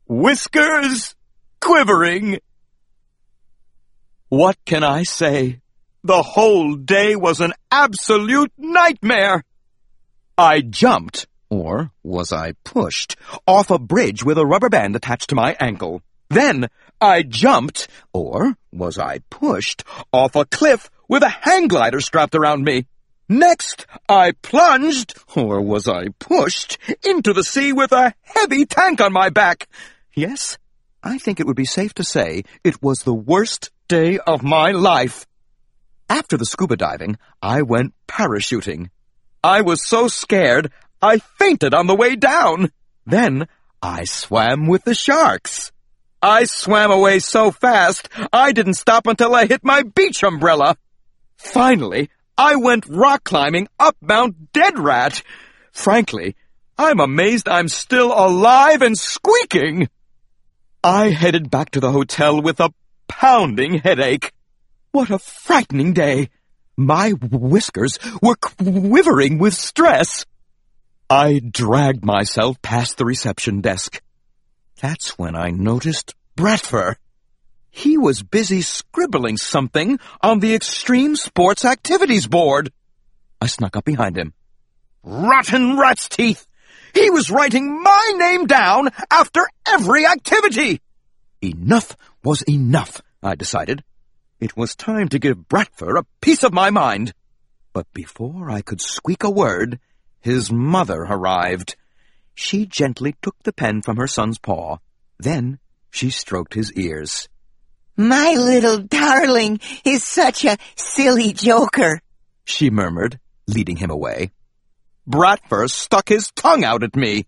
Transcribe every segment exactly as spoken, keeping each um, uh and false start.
whiskers quivering. What can I say? The whole day was an absolute nightmare. I jumped, or was I pushed, off a bridge with a rubber band attached to my ankle. Then I jumped, or was I pushed, off a cliff with a hang glider strapped around me. Next, I plunged, or was I pushed, into the sea with a heavy tank on my back. Yes, I think it would be safe to say it was the worst day of my life. After the scuba diving, I went parachuting. I was so scared, I fainted on the way down. Then I swam with the sharks. I swam away so fast, I didn't stop until I hit my beach umbrella. Finally, I went rock climbing up Mount Dead Rat. Frankly, I'm amazed I'm still alive and squeaking. I headed back to the hotel with a pounding headache. What a frightening day. My whiskers were quivering with stress. I dragged myself past the reception desk. That's when I noticed Bradford. He was busy scribbling something on the Extreme Sports Activities board. I snuck up behind him. Rotten rat's teeth! He was writing my name down after every activity! Enough was enough, I decided. It was time to give Bradford a piece of my mind. But before I could squeak a word, his mother arrived. She gently took the pen from her son's paw. Then she stroked his ears. My little darling is such a silly joker, she murmured, leading him away. Bradford stuck his tongue out at me.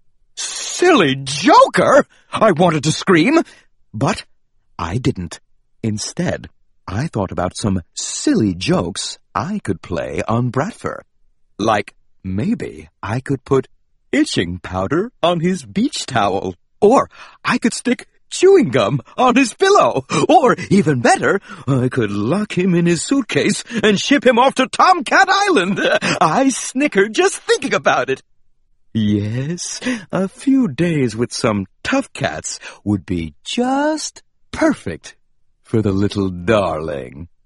Silly joker! I wanted to scream, but I didn't. Instead, I thought about some silly jokes I could play on Bradford. Like, maybe I could put itching powder on his beach towel. Or I could stick chewing gum on his pillow. Or, even better, I could lock him in his suitcase and ship him off to Tomcat Island. I snickered just thinking about it. Yes, a few days with some tough cats would be just perfect for the little darling.